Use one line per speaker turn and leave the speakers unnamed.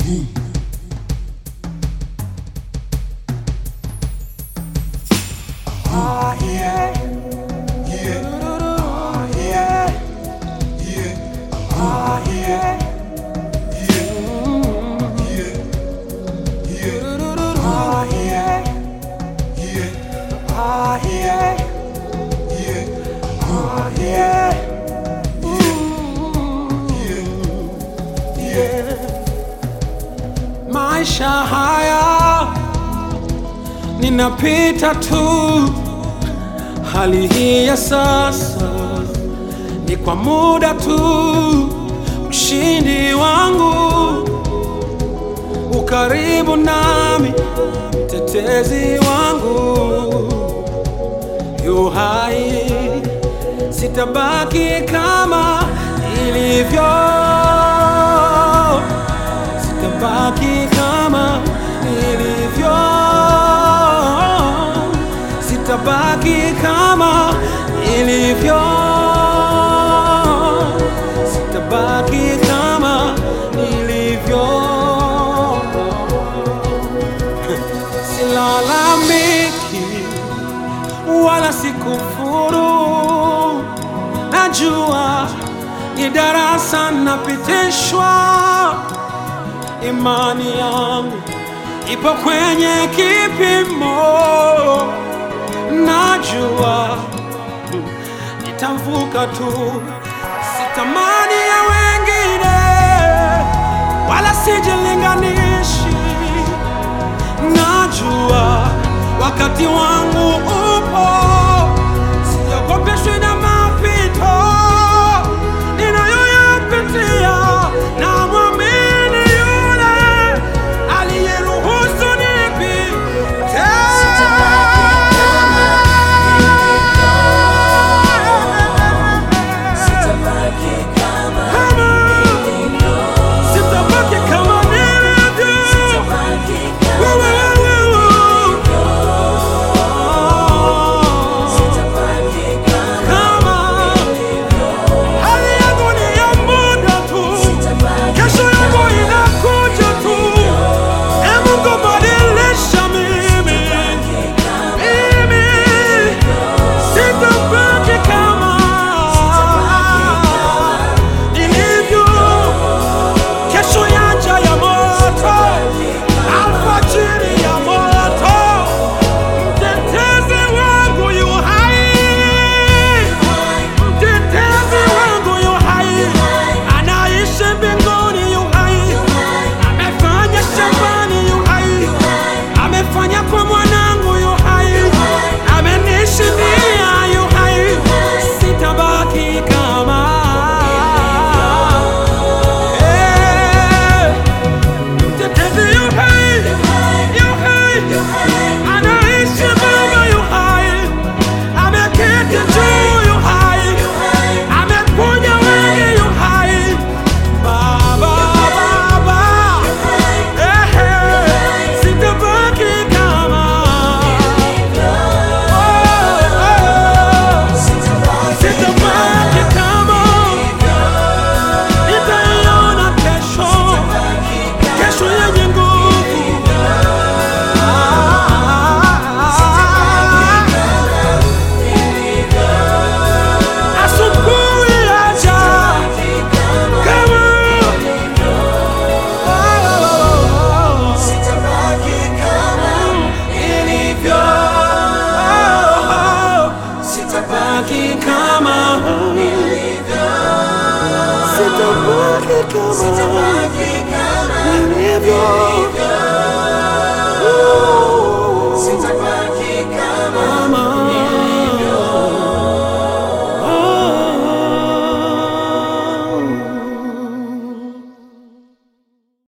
Maisha haya ninapita tu, hali hii ya sasa ni kwa muda tu. Ushindi wangu ukaribu nami, mtetezi wangu yu hai. Sitabaki kama nilivyo, sitabaki kama nilivyo, sitabaki kama nilivyo, sitabaki kama nilivyo. Silalamiki wala sikufuru, najua ni darasa napitishwa. Imani yangu ipo kwenye kipimo, najua nitavuka tu. Sitamani ya wengine wala sijilinganishi, najua wakati wangu upo. Siogopeshwi na mapito ninayoyapitia, na mwamini yule aliyeruhusu nipite. Sitabaki kama nilivyo.